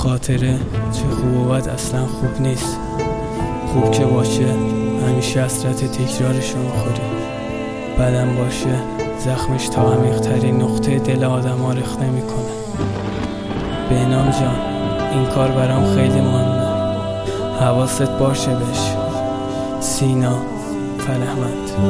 خاطره چه خوب و بد اصلا خوب نیست. خوب که باشه همیشه حسرت تکرارشو میخوری، بدم باشه زخمش تا عمیق‌ترین نقطه دل آدم ها رخ نمیکنه. بهنام جان این کار برام خیلی مهمه، حواست باشه بهش. سینا فرهمند.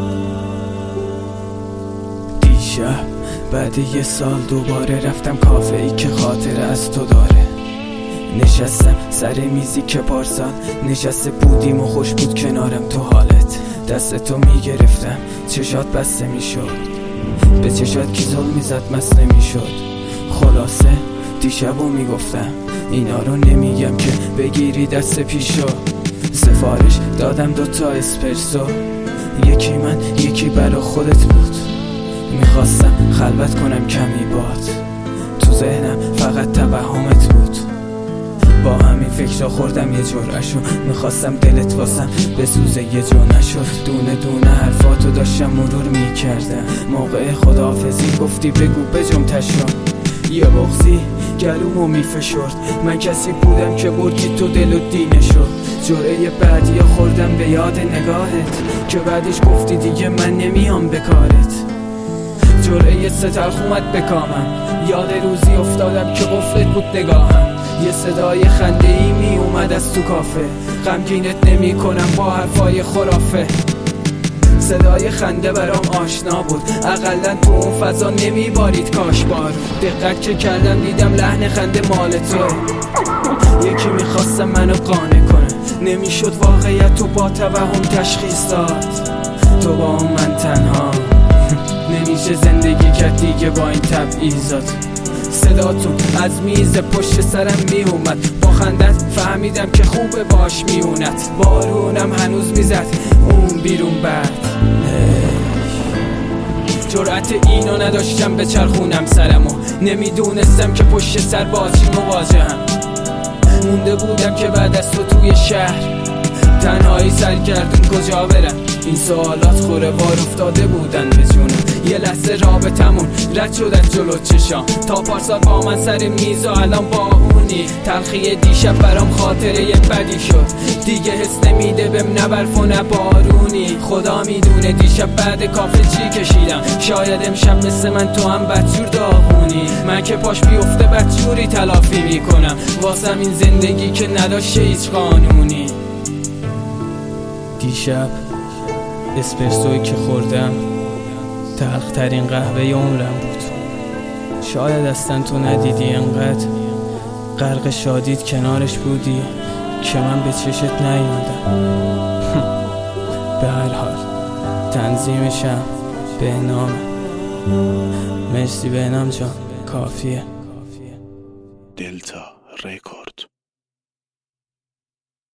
دیشب بعد یه سال دوباره رفتم کافه ای که خاطره از تو داره. نشستم سر میزی که پارسال نشسته بودیم و خوش بود کنارم تو حالت. دستتو میگرفتم چشات بسته میشد، به چشات کی زل میزد مست نمیشد. خلاصه دیشبو میگفتم اینا رو نمیگم که بگیری دست پیشو. سفارش دادم 2 اسپرسو، یکی من یکی برا خودت بود. میخواستم خلوت کنم کمی باد، تو ذهنم فقط توهمت بود. با همین فکر خوردم یه جرعشو، میخواستم دلت واسم بسوزه یه جو نشد. دونه دونه حرفاتو داشتم مرور میکردم، موقع خداحافظی گفتی بگو بجم تشو. یه بغضی گلومو میفشرد، من کسی بودم که بردی تو دل و دینشو. جرعه بعدی خوردم به یاد نگاهت که بعدش گفتی دیگه من نمیام به کارت. جرعه تلخ اومد بکامم، یاد روزی افتادم که قفلت بود نگاهم. یه صدای خنده ای می اومد از تو کافه، غمگینت نمی کنم با حرفای خرافه. صدای خنده برام آشنا بود، اقلن تو اون فضا نمی بارید کاش بارو. دقت که کردم دیدم لحن خنده مال تو، یکی میخواستم منو قانع کنه. نمیشد واقعیت تو با توهم تشخیص داد، تو با اون من تنها نمیشه زندگی کرد دیگه با این تبعیضات. صداتون از میز پشت سرم میومد، با خندت فهمیدم که خوبه باش میونت. بارونم هنوز میزد اون بیرون بعد، جرأت اینو نداشتم به چرخونم سرمو. نمیدونستم که پشت سر بازی مواجهم. مونده بودم که بعد از تو توی شهر تنهایی سرگردون کجا برم. این سوالات خوره وار افتاده بودن به جونم. یه لحظه رابطمون رد شد از جلو چشام، تا پارسال با من سر میز و الان با اونی. تلخی دیشب برام خاطره یه بدی شد، دیگه حس نمیده بهم نه برف و نه بارونی. خدا میدونه دیشب بعد کافه چی کشیدم، شاید امشب مثل من تو هم بدجور داغونی. من که پاش بیفته بدجوری تلافی میکنم واسم این زندگی که نداشته هیچ قانونی. دیشب اسپرسوی که خوردم تلخترین قهوه عمرم بود. شاید اصلا تو ندیدی، انقدر غرق شادیت کنارش بودی که من به چشت نیومدم. به هر حال تنظیمشم بهنام. مرسی بهنام جان، کافیه. دلتا ریکورد.